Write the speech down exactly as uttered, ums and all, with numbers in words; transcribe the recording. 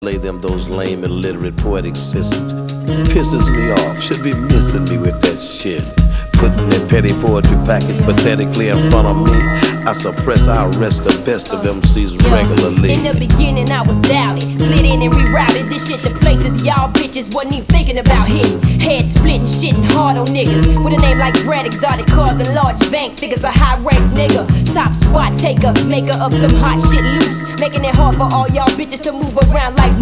Lay them those lame, illiterate, poetic systems. Pisses me off, should be missing me with that shit. Putting that petty poetry package pathetically in front of me. I suppress, I arrest the best of M Cs regularly. In the beginning I was doubted, slid in and rerouted this shit to places y'all bitches wasn't even thinking about hitting. Head splitting, shitting hard on niggas with a name like Brad, exotic cars and large bank figures. A high rank nigga, top spot taker, maker of some hot shit loose, making it hard for all y'all bitches to move around like